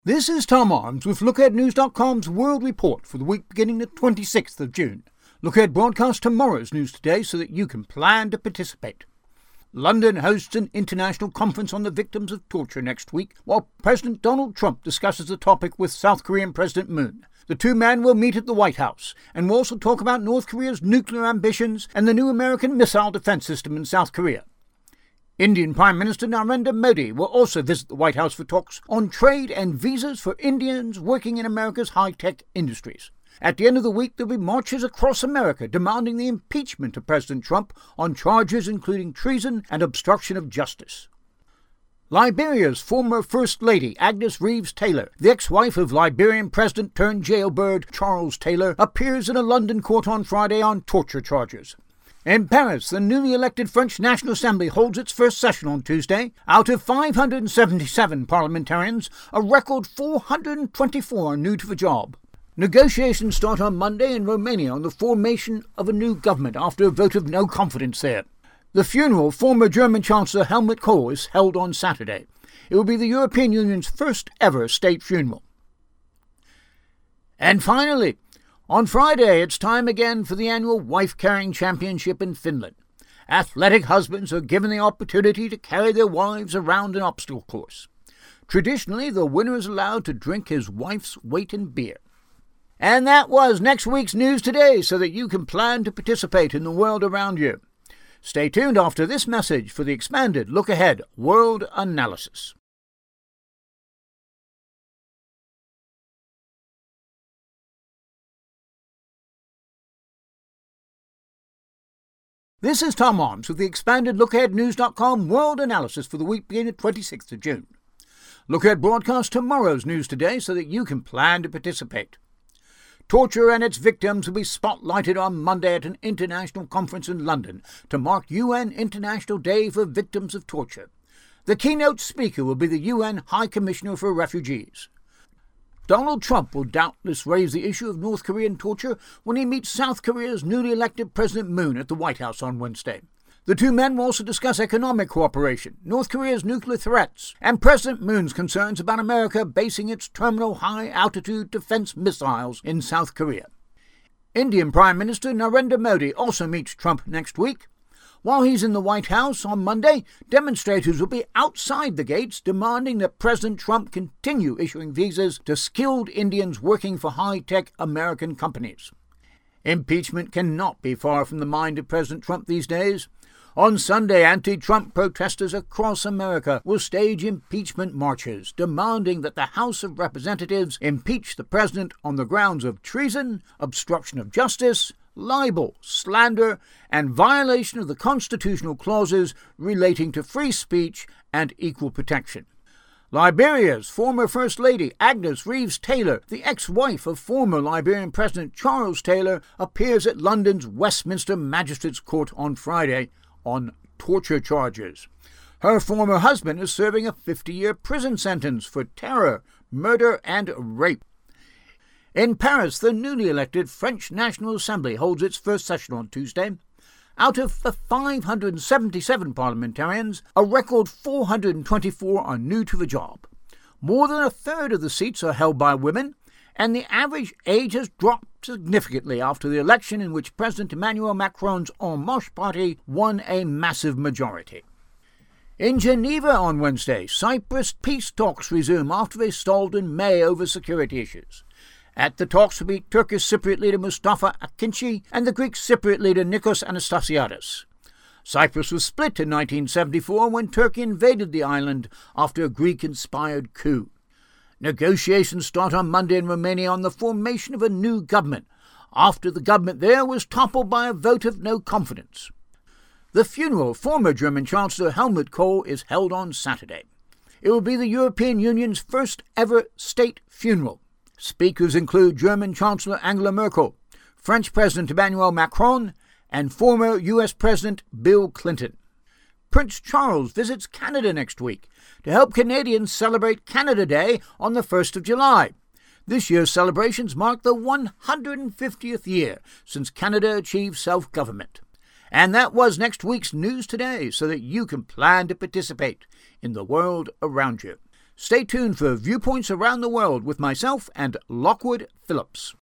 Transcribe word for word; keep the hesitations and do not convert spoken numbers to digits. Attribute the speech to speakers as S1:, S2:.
S1: This is Tom Arms with Look Ahead News dot com's World Report for the week beginning the twenty-sixth of June. Look Ahead broadcasts tomorrow's news today so that you can plan to participate. London hosts an international conference on the victims of torture next week, while President Donald Trump discusses the topic with South Korean President Moon. The two men will meet at the White House and will also talk about North Korea's nuclear ambitions and the new American missile defense system in South Korea. Indian Prime Minister Narendra Modi will also visit the White House for talks on trade and visas for Indians working in America's high-tech industries. At the end of the week, there will be marches across America demanding the impeachment of President Trump on charges including treason and obstruction of justice. Liberia's former First Lady, Agnes Reeves Taylor, the ex-wife of Liberian President turned jailbird Charles Taylor, appears in a London court on Friday on torture charges. In Paris, the newly elected French National Assembly holds its first session on Tuesday. Out of five hundred seventy-seven parliamentarians, a record four hundred twenty-four are new to the job. Negotiations start on Monday in Romania on the formation of a new government after a vote of no confidence there. The funeral of former German Chancellor Helmut Kohl is held on Saturday. It will be the European Union's first ever state funeral. And finally, on Friday, it's time again for the annual Wife-Carrying Championship in Finland. Athletic husbands are given the opportunity to carry their wives around an obstacle course. Traditionally, the winner is allowed to drink his wife's weight in beer. And that was next week's news today, so that you can plan to participate in the world around you. Stay tuned after this message for the expanded Look Ahead World Analysis. This is Tom Arms with the expanded Look Ahead News dot com World Analysis for the week beginning the twenty-sixth of June. Look Ahead broadcasts tomorrow's news today so that you can plan to participate. Torture and its victims will be spotlighted on Monday at an international conference in London to mark U N International Day for Victims of Torture. The keynote speaker will be the U N High Commissioner for Refugees. Donald Trump will doubtless raise the issue of North Korean torture when he meets South Korea's newly elected President Moon at the White House on Wednesday. The two men will also discuss economic cooperation, North Korea's nuclear threats, and President Moon's concerns about America basing its terminal high-altitude defense missiles in South Korea. Indian Prime Minister Narendra Modi also meets Trump next week. While he's in the White House on Monday, demonstrators will be outside the gates demanding that President Trump continue issuing visas to skilled Indians working for high-tech American companies. Impeachment cannot be far from the mind of President Trump these days. On Sunday, anti-Trump protesters across America will stage impeachment marches, demanding that the House of Representatives impeach the president on the grounds of treason, obstruction of justice, libel, slander, and violation of the constitutional clauses relating to free speech and equal protection. Liberia's former First Lady, Agnes Reeves Taylor, the ex-wife of former Liberian President Charles Taylor, appears at London's Westminster Magistrates Court on Friday on torture charges. Her former husband is serving a fifty-year prison sentence for terror, murder, and rape. In Paris, the newly elected French National Assembly holds its first session on Tuesday. Out of the five hundred seventy-seven parliamentarians, a record four hundred twenty-four are new to the job. More than a third of the seats are held by women, and the average age has dropped significantly after the election in which President Emmanuel Macron's En Marche party won a massive majority. In Geneva on Wednesday, Cyprus peace talks resume after they stalled in May over security issues. At the talks will be Turkish Cypriot leader Mustafa Akinci and the Greek Cypriot leader Nikos Anastasiadis. Cyprus was split in nineteen seventy-four when Turkey invaded the island after a Greek-inspired coup. Negotiations start on Monday in Romania on the formation of a new government, after the government there was toppled by a vote of no confidence. The funeral of former German Chancellor Helmut Kohl is held on Saturday. It will be the European Union's first ever state funeral. Speakers include German Chancellor Angela Merkel, French President Emmanuel Macron, and former U S President Bill Clinton. Prince Charles visits Canada next week to help Canadians celebrate Canada Day on the first of July. This year's celebrations mark the one hundred fiftieth year since Canada achieved self-government. And that was next week's news today, so that you can plan to participate in the world around you. Stay tuned for Viewpoints Around the World with myself and Lockwood Phillips.